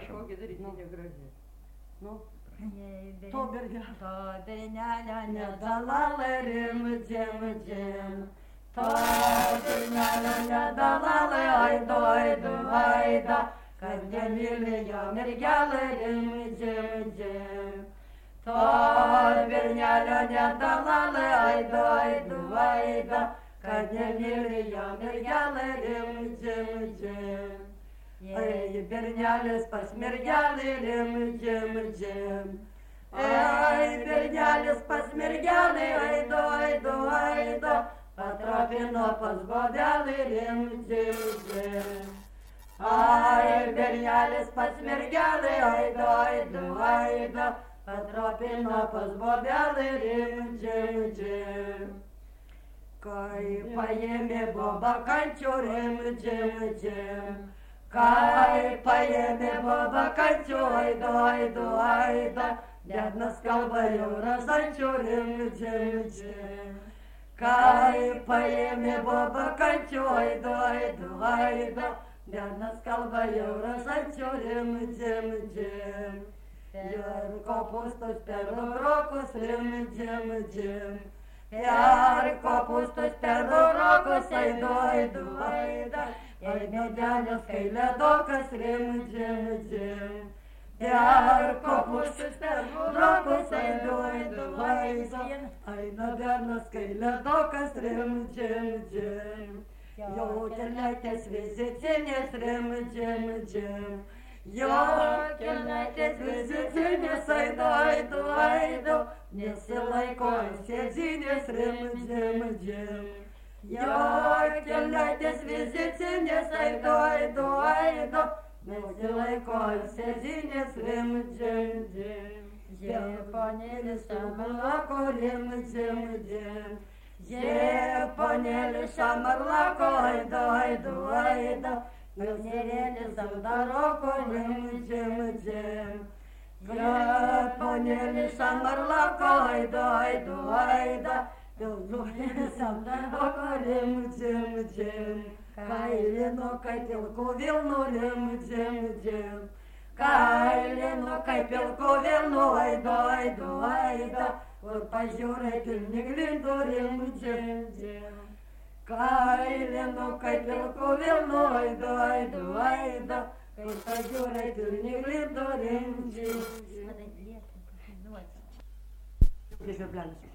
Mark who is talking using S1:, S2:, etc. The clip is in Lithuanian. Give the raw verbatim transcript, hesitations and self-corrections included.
S1: Prašom.
S2: Kokį daryti negražiai.
S3: Nu, to bernelio. To bernelio nedalala rimdžim, džim. To bernelio nedalala, aido, aido, aido. Kad nemylėjo mergelė rimdžim, džim. To bernelio nedalala, aido, aido, aido. Kad nemylėjo mergelė rimdžim, džim. Ei, bernelis pas mergelį rimdžim, džim. Ei, bernelis pas mergelį, aido, aido, aido. Patrapino pas godelį rimdžim, džim. Ai, bernelis pas mergelį, aido, aido, aido. Patrapino pas godelį rimdžim, džim. Kai paėmė boba kančių rimdžim, džim. Kai paėmė boba kančių, aido, aido, aido. Dednas kalba jau rasančių rimdžim, džim. Kai paėmė boba kančių, aido, aido, aido. Dednas kalba jau rasančių rimdžim, džim. Ir kopūstus per rokus rimdžim, džim. Ir kopūstus per rokus, aido, aido, aido. Ir medelis kai ledokas rimdžim, džim. Ir kopūstus per rokus, aido, aido, aido. Aina bernas kai ledokas rimdžim, džim. Jo kelnaitės vizitinės rimdžim, džim. Jo kelnaitės vizitinės, aido, aido, aido. Nesilaiko ant sėdynės rimdžim, džim. Jo kelnaitės vizitinės, aido, aido, aido. Nesilaiko ant sėdynės rimdžim, džim. Japonėlis šamarlako rimdžim, džim. Japonėlis šamarlako, aido, aido, aido. Jaunėlis amdaroko rimdžim, džim. Japonėlis šamarlako, aido, aido, aido. Jaunėlis amdaroko rimdžim, džim. Kailinukai pilkų vilnų rimdžim, džim. Kailinukai pilkų vilnų, aido, aido, aido. Kur pažiūrai pilni glindų rimdžim, džim. Kailinukai pilkų vilnų, aido, aido, aido. Kur pažiūrai pilni glindų rimdžim, džim.